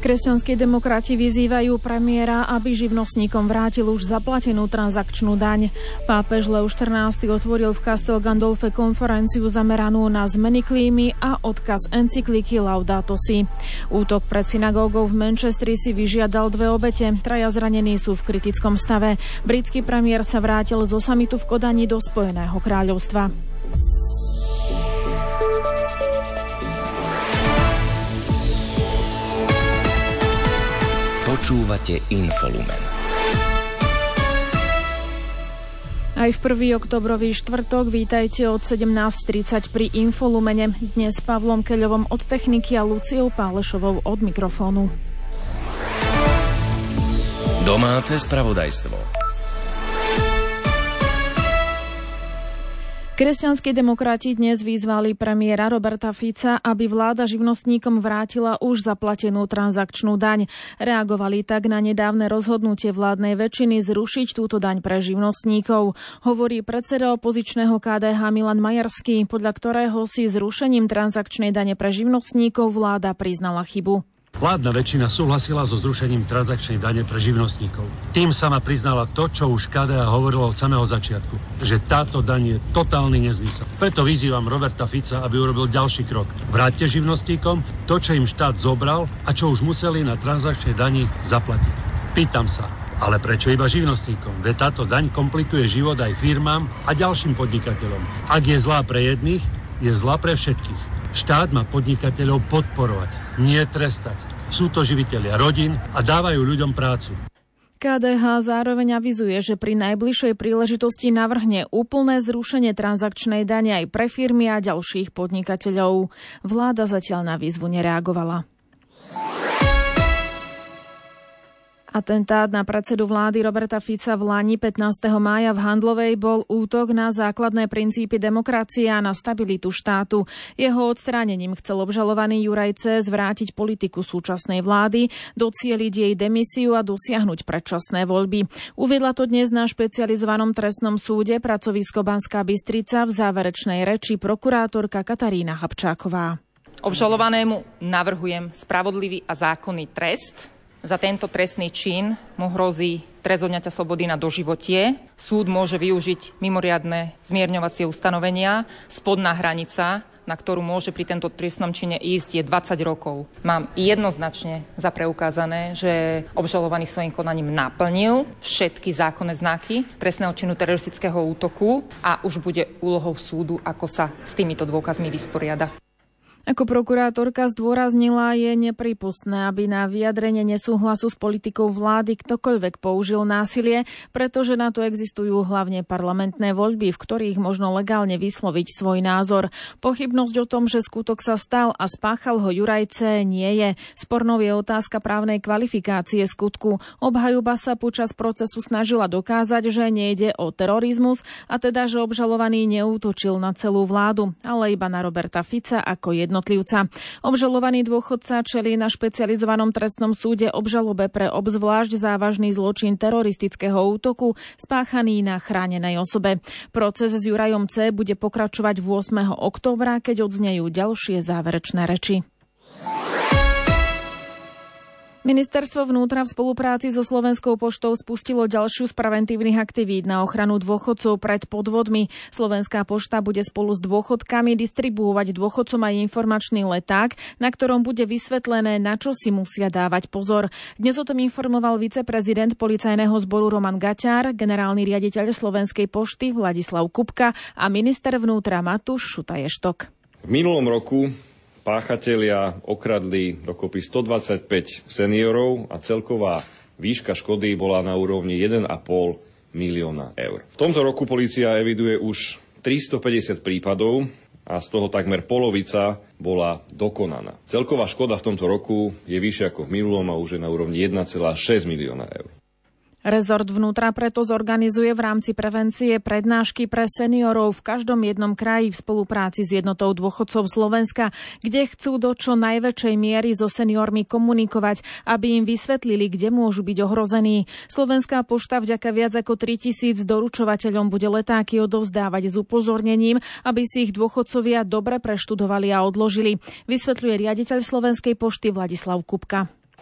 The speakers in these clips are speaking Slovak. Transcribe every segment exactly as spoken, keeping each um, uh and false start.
Kresťanskí demokrati vyzývajú premiéra, aby živnostníkom vrátil už zaplatenú transakčnú daň. Pápež Leo štrnásty otvoril v Castel Gandolfe konferenciu zameranú na zmeny klímy a odkaz encykliky Laudato Si. Útok pred synagógou v Manchestri si vyžiadal dve obete. Traja zranení sú v kritickom stave. Britský premiér sa vrátil zo samitu v Kodani do Spojeného kráľovstva. Počúvate Infolumen. Aj v prvý októbrový štvrtok vítajte od sedemnásť tridsať pri Infolumene. Dnes s Pavlom Keľovom od techniky a Luciou Pálešovou od mikrofónu. Domáce spravodajstvo. Kresťanskí demokrati dnes vyzvali premiéra Roberta Fica, aby vláda živnostníkom vrátila už zaplatenú transakčnú daň. Reagovali tak na nedávne rozhodnutie vládnej väčšiny zrušiť túto daň pre živnostníkov. Hovorí predseda opozičného ká dé há Milan Majerský, podľa ktorého si zrušením transakčnej dane pre živnostníkov vláda priznala chybu. Vládna väčšina súhlasila so zrušením transakčnej dane pre živnostníkov. Tým sama priznala to, čo už ká dé há hovorilo od samého začiatku, že táto daň je totálny nezmysel. Preto vyzývam Roberta Fica, aby urobil ďalší krok. Vráťte živnostníkom to, čo im štát zobral a čo už museli na transakčnej dani zaplatiť. Pýtam sa, ale prečo iba živnostníkom? Veď táto daň komplikuje život aj firmám a ďalším podnikateľom. Ak je zlá pre jedných, je zlá pre všetkých. Štát má podnikateľov podporovať, nie trestať. Sú to živitelia rodín a dávajú ľuďom prácu. ká dé há zároveň avizuje, že pri najbližšej príležitosti navrhne úplné zrušenie transakčnej dane aj pre firmy a ďalších podnikateľov. Vláda zatiaľ na výzvu nereagovala. Atentát na predsedu vlády Roberta Fica v Lani pätnásteho mája v Handlovej bol útok na základné princípy demokracie a na stabilitu štátu. Jeho odstránením chcel obžalovaný Juraj Cé zvrátiť politiku súčasnej vlády, docieliť jej demisiu a dosiahnuť predčasné voľby. Uviedla to dnes na špecializovanom trestnom súde pracovisko Banská Bystrica v záverečnej reči prokurátorka Katarína Habčáková. Obžalovanému navrhujem spravodlivý a zákonný trest. Za tento trestný čin mu hrozí trest odňatia slobody na doživotie. Súd môže využiť mimoriadne zmierňovacie ustanovenia. Spodná hranica, na ktorú môže pri tento trestnom čine ísť, je dvadsať rokov. Mám jednoznačne za preukázané, že obžalovaný svojím konaním naplnil všetky zákonné znaky trestného činu teroristického útoku a už bude úlohou súdu, ako sa s týmito dôkazmi vysporiada. Ako prokurátorka zdôraznila, je neprípustné, aby na vyjadrenie nesúhlasu s politikou vlády ktokoľvek použil násilie, pretože na to existujú hlavne parlamentné voľby, v ktorých možno legálne vysloviť svoj názor. Pochybnosť o tom, že skutok sa stal a spáchal ho Juraj Cé, nie je. Spornou je otázka právnej kvalifikácie skutku. Obhajoba sa počas procesu snažila dokázať, že nejde o terorizmus a teda, že obžalovaný neútočil na celú vládu, ale iba na Roberta Fica ako jedno jednotlivca. Obžalovaný dôchodca čelí na špecializovanom trestnom súde obžalobe pre obzvlášť závažný zločin teroristického útoku spáchaný na chránenej osobe. Proces s Jurajom Cé bude pokračovať ôsmeho októbra, keď odznejú ďalšie záverečné reči. Ministerstvo vnútra v spolupráci so Slovenskou poštou spustilo ďalšiu z preventívnych aktivít na ochranu dôchodcov pred podvodmi. Slovenská pošta bude spolu s dôchodkami distribuovať dôchodcom aj informačný leták, na ktorom bude vysvetlené, na čo si musia dávať pozor. Dnes o tom informoval viceprezident policajného zboru Roman Gaťár, generálny riaditeľ Slovenskej pošty Vladislav Kupka a minister vnútra Matúš Šutaj-Eštok. V minulom roku páchatelia okradli dokopy stodvadsaťpäť seniorov a celková výška škody bola na úrovni jeden a pol milióna eur. V tomto roku polícia eviduje už tristopäťdesiat prípadov a z toho takmer polovica bola dokonaná. Celková škoda v tomto roku je vyššia ako v minulom a už je na úrovni jeden celá šesť milióna eur. Rezort vnútra preto zorganizuje v rámci prevencie prednášky pre seniorov v každom jednom kraji v spolupráci s jednotou dôchodcov Slovenska, kde chcú do čo najväčšej miery so seniormi komunikovať, aby im vysvetlili, kde môžu byť ohrození. Slovenská pošta vďaka viac ako tritisíc doručovateľom bude letáky odovzdávať s upozornením, aby si ich dôchodcovia dobre preštudovali a odložili, vysvetľuje riaditeľ Slovenskej pošty Vladislav Kupka.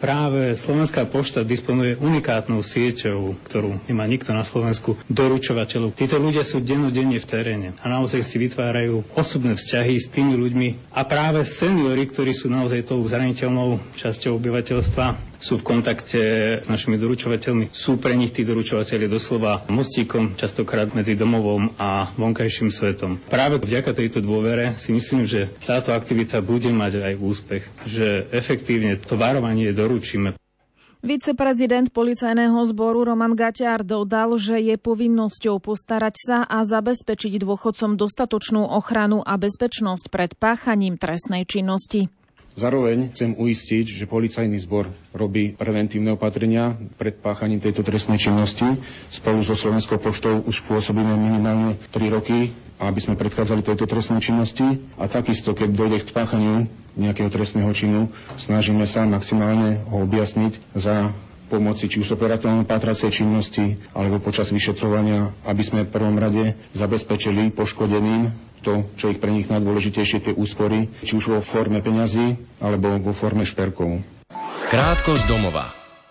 Práve Slovenská pošta disponuje unikátnou sieťou, ktorú nemá nikto na Slovensku, doručovateľov. Títo ľudia sú dennodenne v teréne a naozaj si vytvárajú osobné vzťahy s tými ľuďmi. A práve seniori, ktorí sú naozaj tou zraniteľnou časťou obyvateľstva, sú v kontakte s našimi doručovateľmi. Sú pre nich tí doručovateľi doslova mostíkom, častokrát medzi domovom a vonkajším svetom. Práve vďaka tejto dôvere si myslím, že táto aktivita bude mať aj úspech, že efektívne to varovanie doručíme. Viceprezident policajného zboru Roman Gaťár dodal, že je povinnosťou postarať sa a zabezpečiť dôchodcom dostatočnú ochranu a bezpečnosť pred páchaním trestnej činnosti. Zároveň chcem uistiť, že policajný zbor robí preventívne opatrenia pred páchaním tejto trestnej činnosti. Spolu so Slovenskou poštou už pôsobíme minimálne tri roky, aby sme predchádzali tejto trestnej činnosti. A takisto, keď dojde k páchaniu nejakého trestného činu, snažíme sa maximálne ho objasniť za pomoci či už operatívnej pátracej činnosti alebo počas vyšetrovania, aby sme v prvom rade zabezpečili poškodeným to, čo ich pre nich najdôležitejšie, tie úspory, či už vo forme peňazí, alebo vo forme šperkov. Krátko z domova.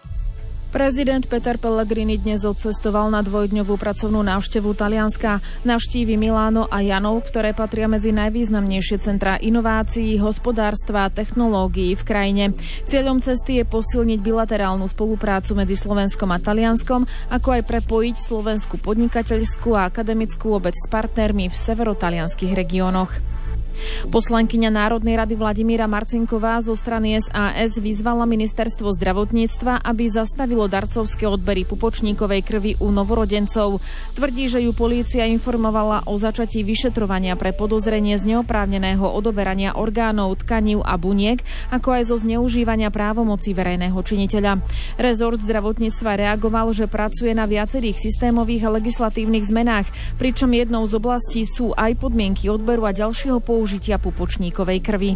Prezident Peter Pellegrini dnes odcestoval na dvojdňovú pracovnú návštevu Talianska. Navštívi Miláno a Janov, ktoré patria medzi najvýznamnejšie centrá inovácií, hospodárstva a technológií v krajine. Cieľom cesty je posilniť bilaterálnu spoluprácu medzi Slovenskom a Talianskom, ako aj prepojiť slovenskú podnikateľskú a akademickú obec s partnermi v severotalianskych regiónoch. Poslankyňa Národnej rady Vladimíra Marcinková zo strany es a es vyzvala ministerstvo zdravotníctva, aby zastavilo darcovské odbery pupočníkovej krvi u novorodencov. Tvrdí, že ju polícia informovala o začatí vyšetrovania pre podozrenie z neoprávneného odoberania orgánov, tkanív a buniek, ako aj zo zneužívania právomocí verejného činiteľa. Rezort zdravotníctva reagoval, že pracuje na viacerých systémových a legislatívnych zmenách, pričom jednou z oblastí sú aj podmienky odberu a ďalšieho použitia užitia pupočníkovej krvi.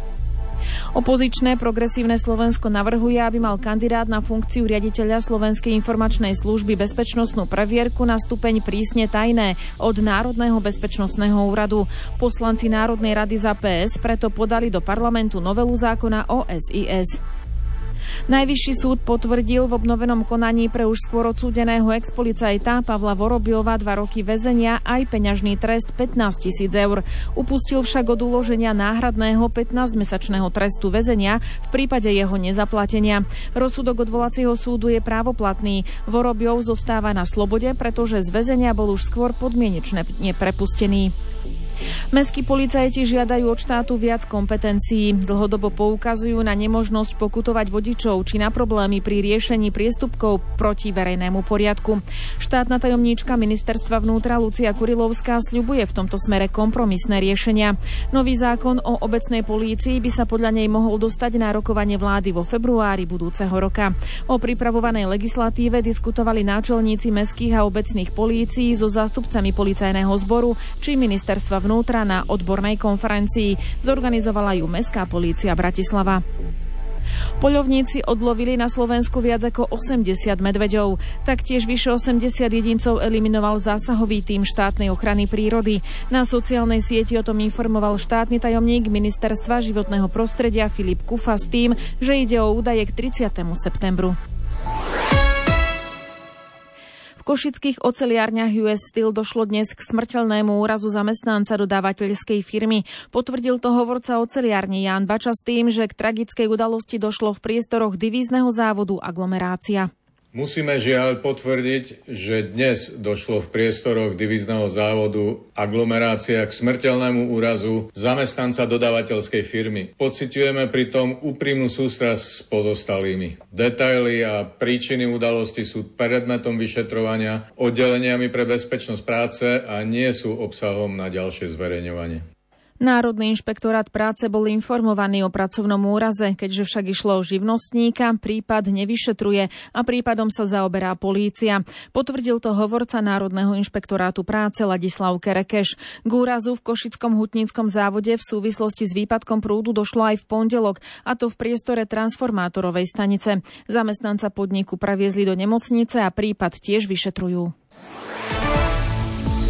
Opozičné Progresívne Slovensko navrhuje, aby mal kandidát na funkciu riaditeľa Slovenskej informačnej služby bezpečnostnú previerku na stupeň prísne tajné od Národného bezpečnostného úradu. Poslanci Národnej rady za pé es preto podali do parlamentu novelu zákona o es í es. Najvyšší súd potvrdil v obnovenom konaní pre už skôr odsúdeného expolicajta Pavla Vorobiova dva roky väzenia aj peňažný trest pätnásť tisíc eur. Upustil však od uloženia náhradného pätnásťmesačného trestu väzenia v prípade jeho nezaplatenia. Rozsudok odvolacieho súdu je právoplatný. Vorobiov zostáva na slobode, pretože z väzenia bol už skôr podmienečne prepustený. Mestskí policajti žiadajú od štátu viac kompetencií. Dlhodobo poukazujú na nemožnosť pokutovať vodičov či na problémy pri riešení priestupkov proti verejnému poriadku. Štátna tajomníčka ministerstva vnútra Lucia Kurilovská sľubuje v tomto smere kompromisné riešenia. Nový zákon o obecnej polícii by sa podľa nej mohol dostať na rokovanie vlády vo februári budúceho roka. O pripravovanej legislatíve diskutovali náčelníci mestských a obecných polícií so zástupcami policajného zboru či ministerstva vnútra na odbornej konferencii. Zorganizovala ju Mestská polícia Bratislava. Poľovníci odlovili na Slovensku viac ako osemdesiat medveďov. Taktiež vyše osemdesiat jedincov eliminoval zásahový tím štátnej ochrany prírody. Na sociálnej sieti o tom informoval štátny tajomník Ministerstva životného prostredia Filip Kufa s tým, že ide o údaje k tridsiatemu septembru. V košických oceliárniach ú es Steel došlo dnes k smrteľnému úrazu zamestnanca dodávateľskej firmy. Potvrdil to hovorca oceliárne Ján Bača s tým, že k tragickej udalosti došlo v priestoroch divízneho závodu Aglomerácia. Musíme žiaľ potvrdiť, že dnes došlo v priestoroch divízneho závodu Aglomerácia k smrteľnému úrazu zamestnanca dodávateľskej firmy. Pociťujeme pritom úprimnú sústrasť s pozostalými. Detaily a príčiny udalosti sú predmetom vyšetrovania oddeleniami pre bezpečnosť práce a nie sú obsahom na ďalšie zverejňovanie. Národný inšpektorát práce bol informovaný o pracovnom úraze, keďže však išlo o živnostníka, prípad nevyšetruje a prípadom sa zaoberá polícia. Potvrdil to hovorca Národného inšpektorátu práce Ladislav Kerekeš. K úrazu v košickom hutníckom závode v súvislosti s výpadkom prúdu došlo aj v pondelok, a to v priestore transformátorovej stanice. Zamestnanca podniku previezli do nemocnice a prípad tiež vyšetrujú.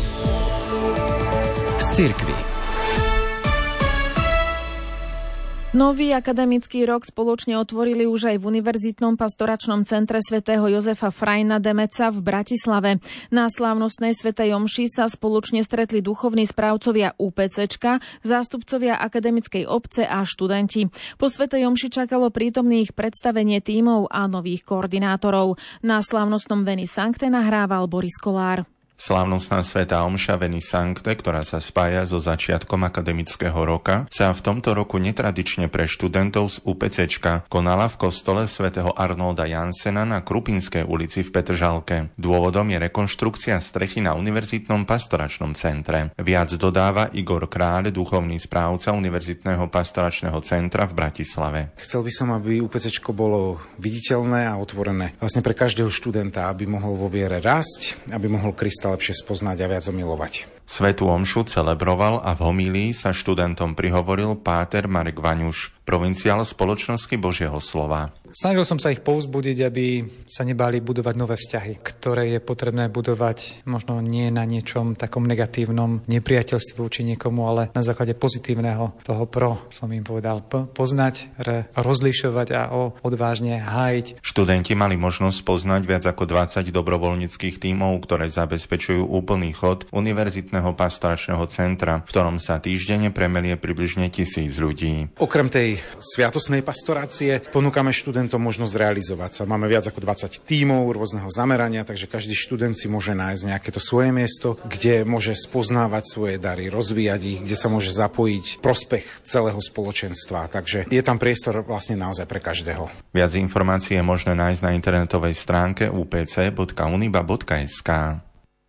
Z cirkvi. Nový akademický rok spoločne otvorili už aj v Univerzitnom pastoračnom centre svätého Jozefa Frajna Demeca v Bratislave. Na slávnostnej svätej omši sa spoločne stretli duchovní správcovia UPCčka, zástupcovia akademickej obce a študenti. Po svätej omši čakalo prítomných predstavenie tímov a nových koordinátorov. Na slávnostnom Veni Sancte nahrával Boris Kolár. Slávnostná svätá omša Veni Sancte, ktorá sa spája so začiatkom akademického roka, sa v tomto roku netradične pre študentov z UPCčka konala v kostole svätého Arnolda Jansena na Krupinskej ulici v Petržalke. Dôvodom je rekonštrukcia strechy na Univerzitnom pastoračnom centre. Viac dodáva Igor Kráľ, duchovný správca Univerzitného pastoračného centra v Bratislave. Chcel by som, aby UPCčko bolo viditeľné a otvorené vlastne pre každého študenta, aby mohol vo viere rásť, aby mohol Krista lepšie spoznať a viac omilovať. Svätú omšu celebroval a v homílii sa študentom prihovoril páter Marek Vaňuš, provinciál Spoločnosti Božieho slova. Snažil som sa ich povzbudiť, aby sa nebáli budovať nové vzťahy, ktoré je potrebné budovať možno nie na niečom takom negatívnom nepriateľstve voči niekomu, ale na základe pozitívneho toho pro, som im povedal, poznať, rozlišovať a odvážne hájiť. Študenti mali možnosť poznať viac ako dvadsať dobrovoľníckych tímov, ktoré zabezpečujú úplný chod Univerzitného pastoračného centra, v ktorom sa týždenne premelie približne tisíc ľudí. Okrem tej sviatosnej pastorácie ponúkame študentom možnosť realizovať sa. Máme viac ako dvadsať tímov rôzneho zamerania, takže každý študent si môže nájsť nejaké to svoje miesto, kde môže spoznávať svoje dary, rozvíjať ich, kde sa môže zapojiť prospech celého spoločenstva. Takže je tam priestor vlastne naozaj pre každého. Viac informácií je možné nájsť na internetovej stránke u p c bodka uniba bodka es ká.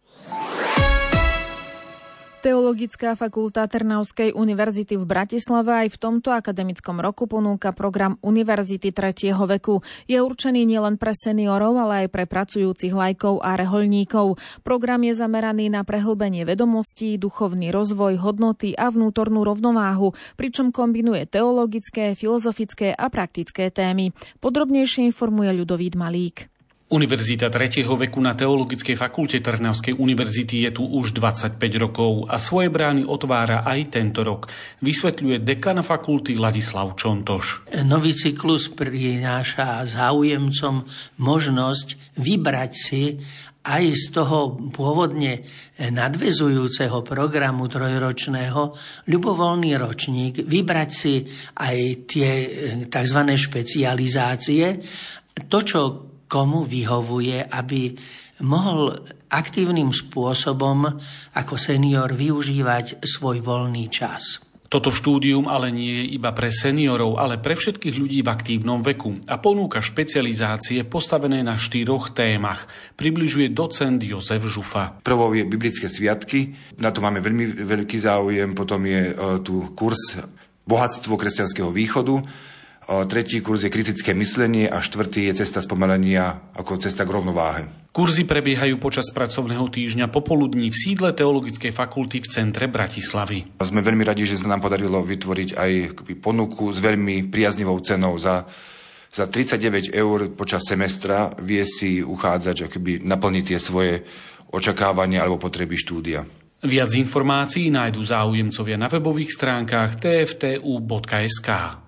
Teologická fakulta Trnavskej univerzity v Bratislave aj v tomto akademickom roku ponúka program Univerzity tretieho veku. Je určený nielen pre seniorov, ale aj pre pracujúcich laikov a rehoľníkov. Program je zameraný na prehlbenie vedomostí, duchovný rozvoj, hodnoty a vnútornú rovnováhu, pričom kombinuje teologické, filozofické a praktické témy. Podrobnejšie informuje Ľudovít Malík. Univerzita tretieho veku na Teologickej fakulte Trnavskej univerzity je tu už dvadsaťpäť rokov a svoje brány otvára aj tento rok, vysvetľuje dekan fakulty Ladislav Čontoš. Nový cyklus prináša záujemcom možnosť vybrať si aj z toho pôvodne nadväzujúceho programu trojročného ľubovoľný ročník, vybrať si aj tie tzv. Špecializácie, to, čo komu vyhovuje, aby mohol aktívnym spôsobom ako senior využívať svoj voľný čas. Toto štúdium ale nie je iba pre seniorov, ale pre všetkých ľudí v aktívnom veku a ponúka špecializácie postavené na štyroch témach, približuje docent Jozef Žufa. Prvou je biblické sviatky, na to máme veľmi veľký záujem, potom je uh, tu kurz Bohatstvo kresťanského východu, tretí kurz je kritické myslenie a štvrtý je cesta spomalenia ako cesta k rovnováhe. Kurzy prebiehajú počas pracovného týždňa popoludní v sídle Teologickej fakulty v centre Bratislavy. Sme veľmi radi, že sa nám podarilo vytvoriť aj ponuku s veľmi priaznivou cenou. Za, za tridsaťdeväť eur počas semestra vie si uchádzať, akoby naplniť tie svoje očakávania alebo potreby štúdia. Viac informácií nájdú záujemcovia na webových stránkach t f t u bodka es ká.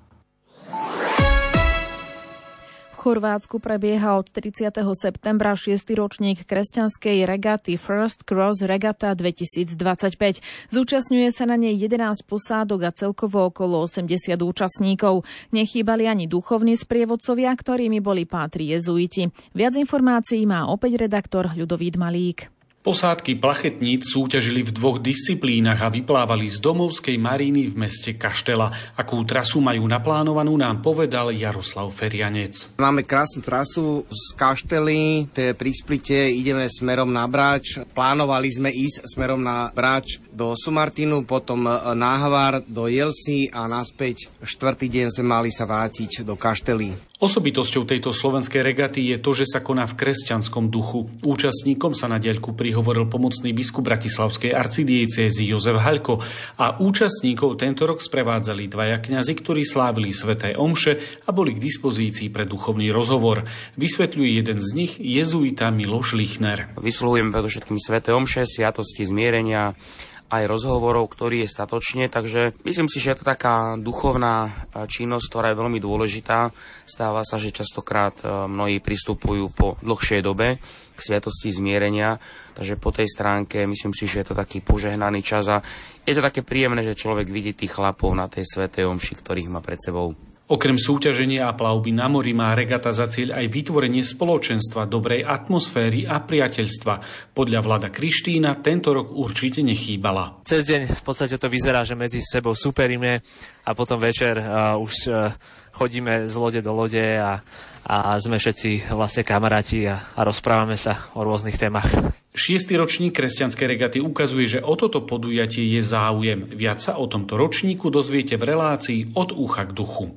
V Chorvátsku prebieha od tridsiateho septembra šiesty ročník kresťanskej regaty First Cross Regatta dvetisícdvadsaťpäť. Zúčastňuje sa na nej jedenásť posádok a celkovo okolo osemdesiat účastníkov. Nechýbali ani duchovní sprievodcovia, ktorými boli pátri jezuiti. Viac informácií má opäť redaktor Ľudovít Malík. Posádky plachetníc súťažili v dvoch disciplínach a vyplávali z domovskej maríny v meste Kaštela. Akú trasu majú naplánovanú, nám povedal Jaroslav Ferianec. Máme krásnu trasu z Kaštely, to je pri Splite, ideme smerom na Brač. Plánovali sme ísť smerom na Brač do Sumartinu, potom na Hvar do Jelsy a naspäť štvrtý deň sme mali sa vrátiť do Kaštely. Osobitosťou tejto slovenskej regaty je to, že sa koná v kresťanskom duchu. Účastníkom sa na diaľku prihovoril pomocný biskup bratislavskej arcidiecézy Jozef Haľko a účastníkov tento rok sprevádzali dvaja kňazi, ktorí slávili sväté omše a boli k dispozícii pre duchovný rozhovor. Vysvetľuje jeden z nich jezuita Miloš Lichner. Vysluhujem predovšetkým sväté omše, sviatosti zmierenia aj rozhovorov, ktorý je statočne, takže myslím si, že je to taká duchovná činnosť, ktorá je veľmi dôležitá. Stáva sa, že častokrát mnohí pristupujú po dlhšej dobe k sviatosti zmierenia, takže po tej stránke myslím si, že je to taký požehnaný čas a je to také príjemné, že človek vidí tých chlapov na tej svätej omši, ktorých má pred sebou. Okrem súťaženia a plavby na mori má regata za cieľ aj vytvorenie spoločenstva, dobrej atmosféry a priateľstva. Podľa Vlada Krištína tento rok určite nechýbala. Cez deň v podstate to vyzerá, že medzi sebou superíme a potom večer uh, už uh, chodíme z lode do lode a, a sme všetci vlastne kamaráti a, a rozprávame sa o rôznych témach. Šiestý ročník kresťanskej regaty ukazuje, že o toto podujatie je záujem. Viac sa o tomto ročníku dozviete v relácii Od ucha k duchu.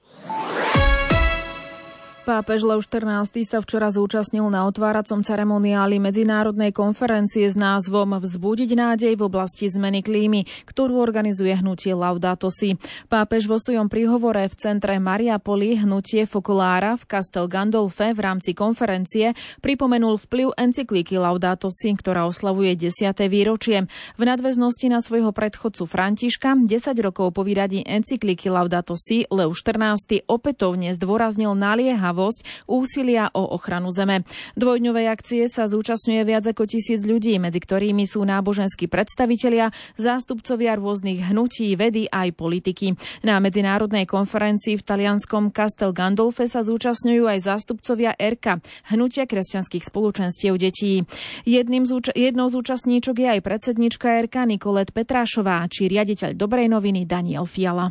Pápež Lev štrnásty sa včera zúčastnil na otváracom ceremoniáli medzinárodnej konferencie s názvom Vzbudiť nádej v oblasti zmeny klímy, ktorú organizuje hnutie Laudato Si. Pápež vo svojom príhovore v centre Mariapoli hnutie Focolára v Castel Gandolfe v rámci konferencie pripomenul vplyv encyklíky Laudato Si, ktorá oslavuje desiate výročie. V nadväznosti na svojho predchodcu Františka desať rokov po vydaní encyklíky Laudato Si Lev štrnásty opätovne zdôraznil naliehavosť úsilia o ochranu zeme. Dvojdňovej akcie sa zúčastňuje viac ako tisíc ľudí, medzi ktorými sú náboženskí predstavitelia, zástupcovia rôznych hnutí, vedy aj politiky. Na medzinárodnej konferencii v talianskom Castel Gandolfe sa zúčastňujú aj zástupcovia é er ká, hnutia kresťanských spoločenstiev detí. Jedným z úč- jednou z účastníčok je aj predsednička é er ká Nicolette Petrášová či riaditeľ Dobrej noviny Daniel Fiala.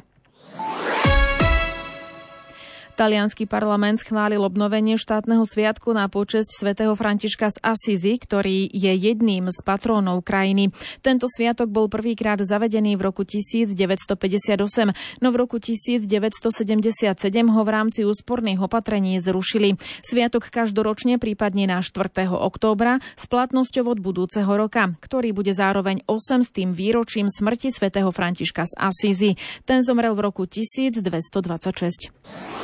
Taliansky parlament schválil obnovenie štátneho sviatku na počesť svätého Františka z Assisi, ktorý je jedným z patrónov krajiny. Tento sviatok bol prvýkrát zavedený v roku devätnásťstopäťdesiatosem, no v roku devätnásťstosedemdesiatsedem ho v rámci úsporných opatrení zrušili. Sviatok každoročne prípadne na štvrtého októbra s platnosťou od budúceho roka, ktorý bude zároveň osemstým výročím smrti svätého Františka z Assisi. Ten zomrel v roku tisícdvestodvadsaťšesť.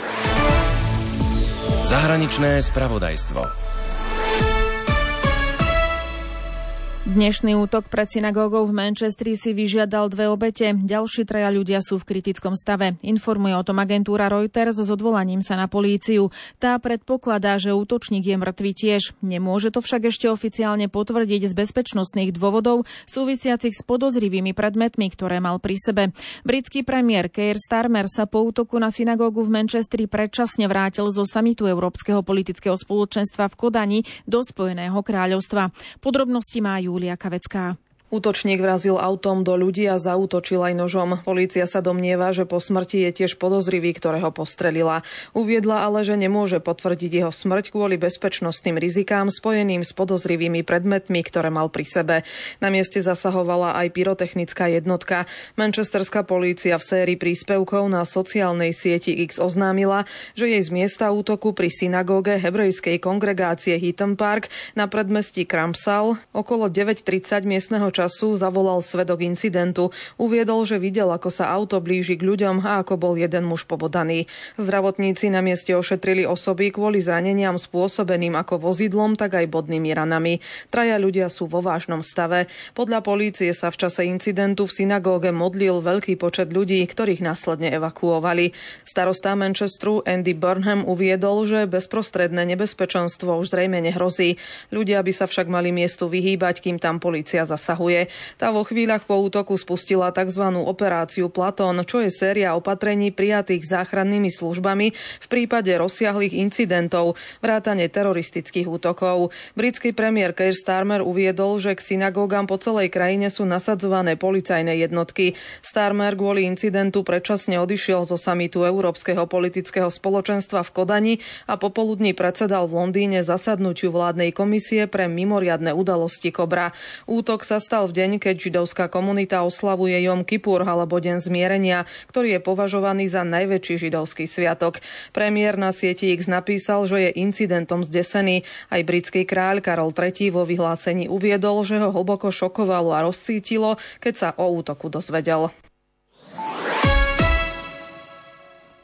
Zahraničné spravodajstvo. Dnešný útok pred synagógou v Manchestri si vyžiadal dve obete. Ďalší traja ľudia sú v kritickom stave. Informuje o tom agentúra Reuters s odvolaním sa na políciu. Tá predpokladá, že útočník je mŕtvy tiež. Nemôže to však ešte oficiálne potvrdiť z bezpečnostných dôvodov súvisiacich s podozrivými predmetmi, ktoré mal pri sebe. Britský premiér Keir Starmer sa po útoku na synagógu v Manchestri predčasne vrátil zo samitu Európskeho politického spoločenstva v Kodani do Spojeného kráľovstva. Podrobnosti má Julia Kavecká. Útočník vrazil autom do ľudí a zaútočil aj nožom. Polícia sa domnieva, že po smrti je tiež podozrivý, ktorého postrelila. Uviedla ale, že nemôže potvrdiť jeho smrť kvôli bezpečnostným rizikám spojeným s podozrivými predmetmi, ktoré mal pri sebe. Na mieste zasahovala aj pyrotechnická jednotka. Manchesterská polícia v sérii príspevkov na sociálnej sieti X oznámila, že jej z miesta útoku pri synagóge hebrejskej kongregácie Heaton Park na predmestí Crumpsall okolo deväť tridsať miestneho času zavolal svedok incidentu. Uviedol, že videl, ako sa auto blíži k ľuďom a ako bol jeden muž pobodaný. Zdravotníci na mieste ošetrili osoby kvôli zraneniam spôsobeným ako vozidlom, tak aj bodnými ranami. Traja ľudia sú vo vážnom stave. Podľa polície sa v čase incidentu v synagóge modlil veľký počet ľudí, ktorých následne evakuovali. Starosta Manchesteru Andy Burnham uviedol, že bezprostredné nebezpečenstvo už zrejme nehrozí. Ľudia by sa však mali miestu vyhýbať, kým tam polícia zasahuje. Tá vo chvíľach po útoku spustila tzv. Operáciu Platón, čo je séria opatrení prijatých záchrannými službami v prípade rozsiahlych incidentov, vrátane teroristických útokov. Britský premiér Keir Starmer uviedol, že k synagógam po celej krajine sú nasadzované policajné jednotky. Starmer kvôli incidentu predčasne odišiel zo samitu Európskeho politického spoločenstva v Kodani a popoludní predsedal v Londýne zasadnutiu vládnej komisie pre mimoriadne udalosti Kobra. Útok sa stal v deň, keď židovská komunita oslavuje Jom Kipur alebo Deň zmierenia, ktorý je považovaný za najväčší židovský sviatok. Premiér na sieti X napísal, že je incidentom zdesený. Aj britský kráľ Karol tretí vo vyhlásení uviedol, že ho hlboko šokovalo a rozcítilo, keď sa o útoku dozvedel.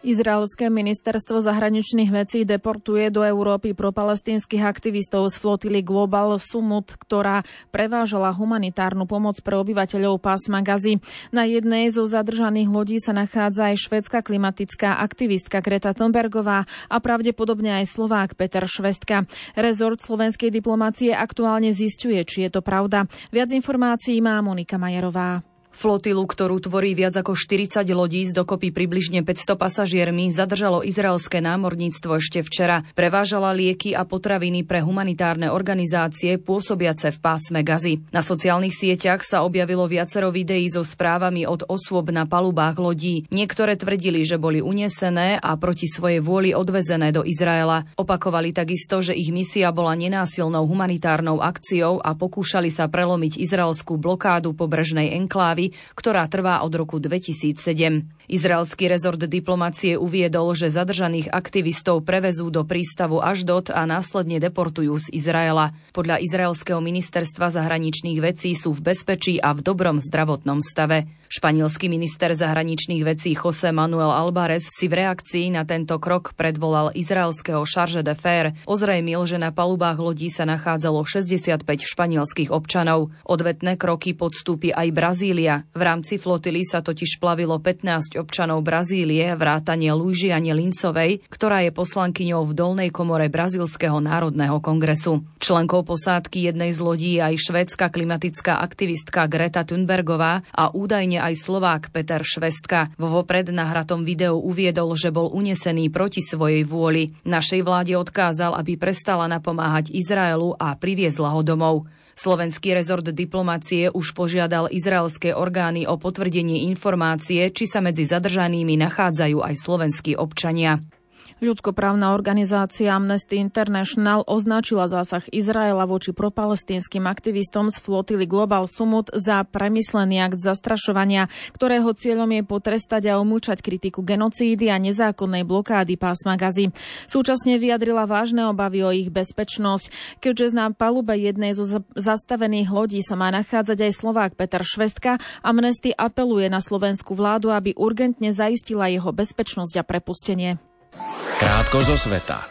Izraelské ministerstvo zahraničných vecí deportuje do Európy propalestínskych aktivistov z flotily Global Sumut, ktorá prevážala humanitárnu pomoc pre obyvateľov pásma Gazy. Na jednej zo zadržaných lodí sa nachádza aj švédska klimatická aktivistka Greta Thunbergová a pravdepodobne aj Slovák Peter Švestka. Rezort slovenskej diplomácie aktuálne zisťuje, či je to pravda. Viac informácií má Monika Majerová. Flotilu, ktorú tvorí viac ako štyridsať lodí s dokopy približne päťsto pasažiermi, zadržalo izraelské námorníctvo ešte včera. Prevážala lieky a potraviny pre humanitárne organizácie pôsobiace v pásme Gazy. Na sociálnych sieťach sa objavilo viacero videí so správami od osôb na palubách lodí. Niektoré tvrdili, že boli unesené a proti svojej vôli odvezené do Izraela. Opakovali takisto, že ich misia bola nenásilnou humanitárnou akciou a pokúšali sa prelomiť izraelskú blokádu pobrežnej enklávy, ktorá trvá od roku dvetisícsedem. Izraelský rezort diplomacie uviedol, že zadržaných aktivistov prevezú do prístavu Ašdod a následne deportujú z Izraela. Podľa izraelského ministerstva zahraničných vecí sú v bezpečí a v dobrom zdravotnom stave. Španielský minister zahraničných vecí José Manuel Álvarez si v reakcii na tento krok predvolal izraelského charge d'affaires. Ozrejmil, že na palubách lodí sa nachádzalo šesťdesiatpäť španielských občanov. Odvetné kroky podstúpi aj Brazília. V rámci flotily sa totiž plavilo pätnásť občanov Brazílie, vrátane Luižiane Lincovej, ktorá je poslankyňou v dolnej komore Brazílskeho národného kongresu. Členkou posádky jednej z lodí je aj švédska klimatická aktivistka Greta Thunbergová a údajne aj Slovák Peter Švestka. Vo vopred nahratom videu uviedol, že bol unesený proti svojej vôli. Našej vláde odkázal, aby prestala napomáhať Izraelu a priviezla ho domov. Slovenský rezort diplomacie už požiadal izraelské orgány o potvrdenie informácie, či sa medzi zadržanými nachádzajú aj slovenskí občania. Ľudskoprávna organizácia Amnesty International označila zásah Izraela voči propalestínskym aktivistom z flotily Global Sumut za premyslený akt zastrašovania, ktorého cieľom je potrestať a umlčať kritiku genocídy a nezákonnej blokády pásma Gazy. Súčasne vyjadrila vážne obavy o ich bezpečnosť, keďže na palube jednej zo zastavených lodí sa má nachádzať aj Slovák Peter Švestka. Amnesty apeluje na slovenskú vládu, aby urgentne zaistila jeho bezpečnosť a prepustenie. Krátko zo sveta.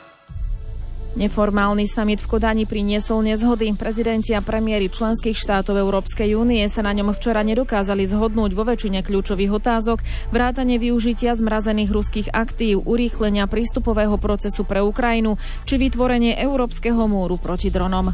Neformálny summit v Kodani priniesol nezhody. Prezidenti a premiéri členských štátov Európskej únie sa na ňom včera nedokázali zhodnúť vo väčšine kľúčových otázok, vrátane využitia zmrazených ruských aktív, urýchlenia prístupového procesu pre Ukrajinu či vytvorenie Európskeho múru proti dronom.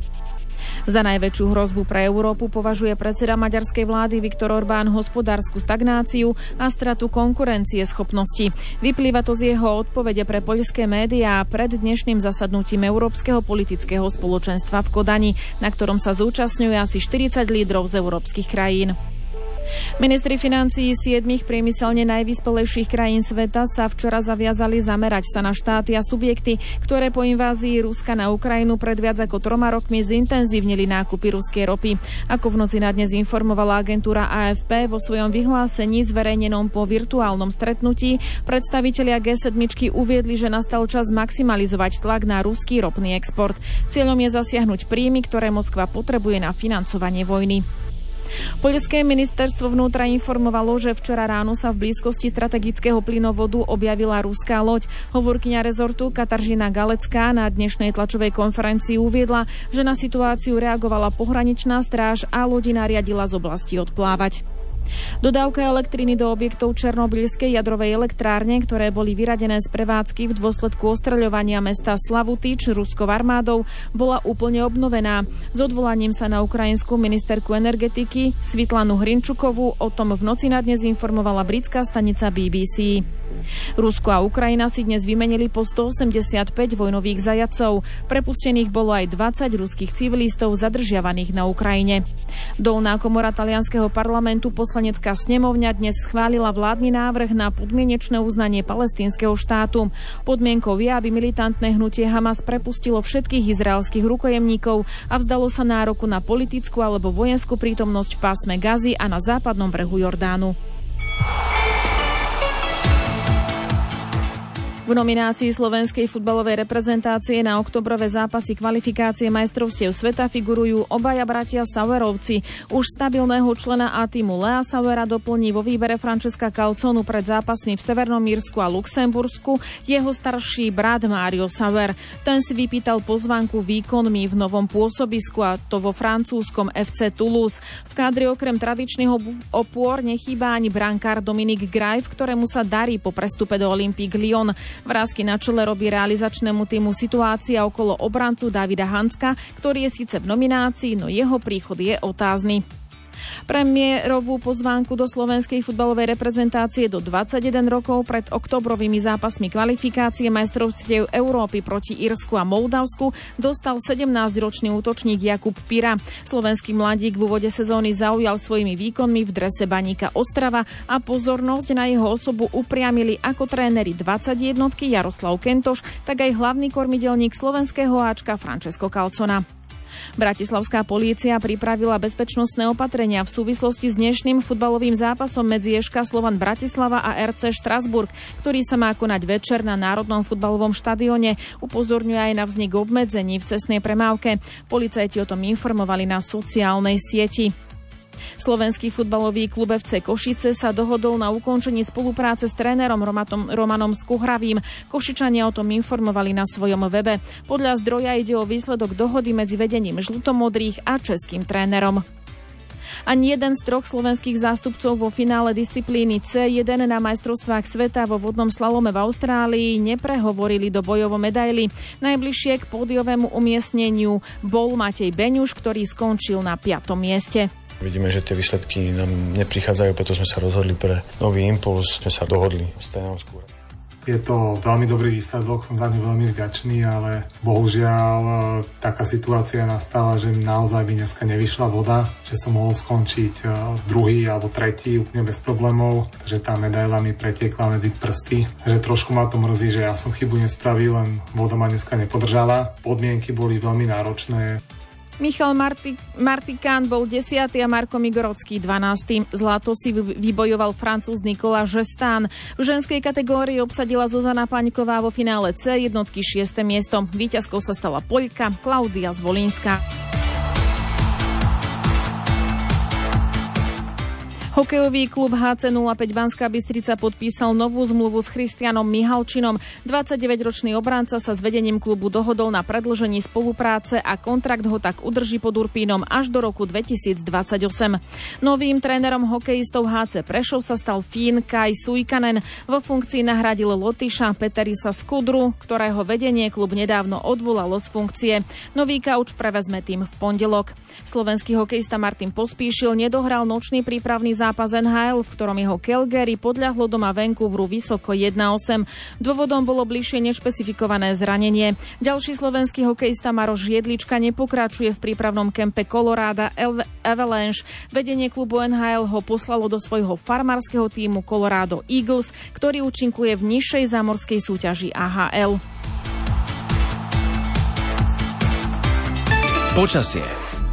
Za najväčšiu hrozbu pre Európu považuje predseda maďarskej vlády Viktor Orbán hospodársku stagnáciu a stratu konkurencie schopnosti. Vyplýva to z jeho odpovede pre poľské médiá pred dnešným zasadnutím Európskeho politického spoločenstva v Kodani, na ktorom sa zúčastňuje asi štyridsať lídrov z európskych krajín. Ministri financií siedmich priemyselne najvyspelejších krajín sveta sa včera zaviazali zamerať sa na štáty a subjekty, ktoré po invázii Ruska na Ukrajinu pred viac ako troma rokmi zintenzívnili nákupy ruskej ropy. Ako v noci na dnes informovala agentúra á ef pé vo svojom vyhlásení zverejnenom po virtuálnom stretnutí, predstavitelia gé sedem uviedli, že nastal čas maximalizovať tlak na ruský ropný export. Cieľom je zasiahnuť príjmy, ktoré Moskva potrebuje na financovanie vojny. Poľské ministerstvo vnútra informovalo, že včera ráno sa v blízkosti strategického plynovodu objavila ruská loď. Hovorkyňa rezortu Kataržina Galecká na dnešnej tlačovej konferencii uviedla, že na situáciu reagovala pohraničná stráž a lodi nariadila z oblasti odplávať. Dodávka elektriny do objektov Černobylskej jadrovej elektrárne, ktoré boli vyradené z prevádzky v dôsledku ostreľovania mesta Slavutič ruskou armádou, bola úplne obnovená. S odvolaním sa na ukrajinskú ministerku energetiky Svitlanu Hrinčukovú o tom v noci na dnes informovala britská stanica bé bé cé. Rusko a Ukrajina si dnes vymenili po stoosemdesiatpäť vojnových zajatcov. Prepustených bolo aj dvadsať ruských civilistov zadržiavaných na Ukrajine. Dolná komora talianskeho parlamentu poslanecká snemovňa dnes schválila vládny návrh na podmienečné uznanie palestínskeho štátu. Podmienkou je, aby militantné hnutie Hamas prepustilo všetkých izraelských rukojemníkov a vzdalo sa nároku na politickú alebo vojenskú prítomnosť v pásme Gazy a na západnom brehu Jordánu. V nominácii slovenskej futbalovej reprezentácie na oktobrové zápasy kvalifikácie majstrovstiev sveta figurujú obaja bratia Sauerovci. Už stabilného člena A tímu Lea Sauera doplní vo výbere Francesca Calzonu pred zápasmi v Severnom Írsku a Luxembursku jeho starší brat Mario Sauer. Ten si vypýtal pozvánku výkonmi v novom pôsobisku, a to vo francúzskom ef cé Toulouse. V kádri okrem tradičného opôr nechýba ani brankár Dominik Grajf, ktorému sa darí po prestupe do Olympique Lyon. Vrásky na čele robí realizačnému týmu situácia okolo obrancu Davida Hanska, ktorý je síce v nominácii, no jeho príchod je otázny. Premiérovú pozvánku do slovenskej futbalovej reprezentácie do dvadsaťjeden rokov pred oktobrovými zápasmi kvalifikácie majstrovstiev Európy proti Írsku a Moldavsku dostal sedemnásťročný útočník Jakub Pira. Slovenský mladík v úvode sezóny zaujal svojimi výkonmi v drese Baníka Ostrava a pozornosť na jeho osobu upriamili ako tréneri dvadsaťjednotky Jaroslav Kentoš, tak aj hlavný kormidelník slovenského áčka Francesco Calzona. Bratislavská polícia pripravila bezpečnostné opatrenia v súvislosti s dnešným futbalovým zápasom medzi é š ká Slovan Bratislava a er cé Štrasburg, ktorý sa má konať večer na Národnom futbalovom štadióne. Upozorňuje aj na vznik obmedzení v cestnej premávke. Policajti o tom informovali na sociálnej sieti. Slovenský futbalový klub ef cé Košice sa dohodol na ukončení spolupráce s trénerom Romatom, Romanom Skuhravým. Košičania o tom informovali na svojom webe. Podľa zdroja ide o výsledok dohody medzi vedením žltomodrých a českým trénerom. Ani jeden z troch slovenských zástupcov vo finále disciplíny cé jeden na majstrovstvách sveta vo vodnom slalome v Austrálii neprehovorili do bojovo medaily. Najbližšie k pódiovému umiestneniu bol Matej Beňuš, ktorý skončil na piatom mieste. Vidíme, že tie výsledky nám neprichádzajú, preto sme sa rozhodli pre nový impuls, sme sa dohodli s trénerom Skúra. Je to veľmi dobrý výsledok, som za ňu veľmi vďačný, ale bohužiaľ taká situácia nastala, že naozaj by dneska nevyšla voda, že som mohol skončiť druhý alebo tretí úplne bez problémov, že tá medaila mi pretiekla medzi prsty, že trošku ma to mrzí, že ja som chybu nespravil, len voda ma dneska nepodržala. Podmienky boli veľmi náročné. Michal Marti- Martikán bol desiaty a Marko Migorocký dvanásty. Zlato si vybojoval Francúz Nikola Žestán. V ženskej kategórii obsadila Zuzana Paňková vo finále cé jednotky šieste miesto. Víťazkou sa stala Poľka Klaudia Zvolínska. Hokejový klub há cé nula päť Banská Bystrica podpísal novú zmluvu s Christianom Mihalčinom. dvadsaťdeväťročný obranca sa s vedením klubu dohodol na predĺžení spolupráce a kontrakt ho tak udrží pod Urpínom až do roku dvetisícdvadsaťosem. Novým trénerom hokejistov há cé Prešov sa stal Fín Kai Suikanen. Vo funkcii nahradil Lotyša Peterisa Skudru, ktorého vedenie klub nedávno odvolalo z funkcie. Nový kauč prevezme tým v pondelok. Slovenský hokejista Martin Pospíšil nedohral nočný prípravný zápas en há el, v ktorom jeho Calgary podľahlo doma Vancouveru vysoko jeden osem. Dôvodom bolo bližšie nešpecifikované zranenie. Ďalší slovenský hokejista Maroš Jedlička nepokračuje v prípravnom kempe Colorado Avalanche. Vedenie klubu en há el ho poslalo do svojho farmárskeho tímu Colorado Eagles, ktorý účinkuje v nižšej zámorskej súťaži á há el. Počasie.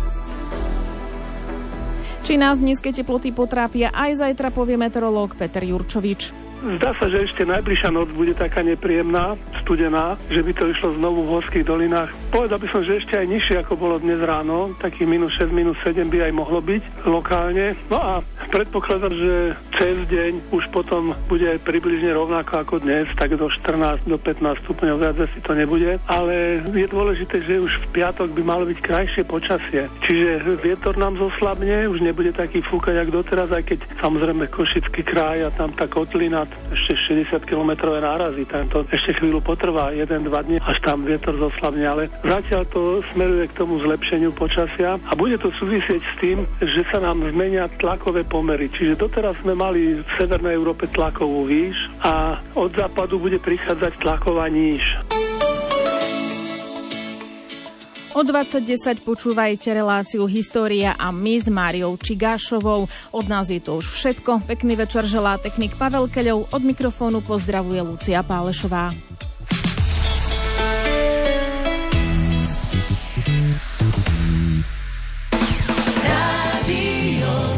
Či nás nízke teploty potrápia, aj zajtra povie meteorológ Peter Jurčovič. Zdá sa, že ešte najbližšia noc bude taká nepríjemná, studená, že by to išlo znovu v horských dolinách. Povedal by som, že ešte aj nižšie, ako bolo dnes ráno, takých minus šesť, minus sedem by aj mohlo byť lokálne. No a predpokladám, že cez deň už potom bude aj približne rovnako ako dnes, tak do štrnásť do pätnásť stupňov, viac asi to nebude. Ale je dôležité, že už v piatok by malo byť krajšie počasie. Čiže vietor nám zoslabne, už nebude taký fúkať, ako doteraz, aj keď samozrejme Košický kraj a tam tá kotlina ešte šesťdesiat kilometrové nárazy, tam to ešte chvíľu potrvá, jeden dva dní, až tam vietor zoslabne, ale zatiaľ to smeruje k tomu zlepšeniu počasia a bude to súvisieť s tým, že sa nám zmenia tlakové pomery. Čiže doteraz sme mali v Severnej Európe tlakovú výš a od západu bude prichádzať tlaková níž. O dvadsať desať počúvajte reláciu História a my s Máriou Čigášovou. Od nás je to už všetko. Pekný večer želá technik Pavel Keľov. Od mikrofónu pozdravuje Lucia Pálešová.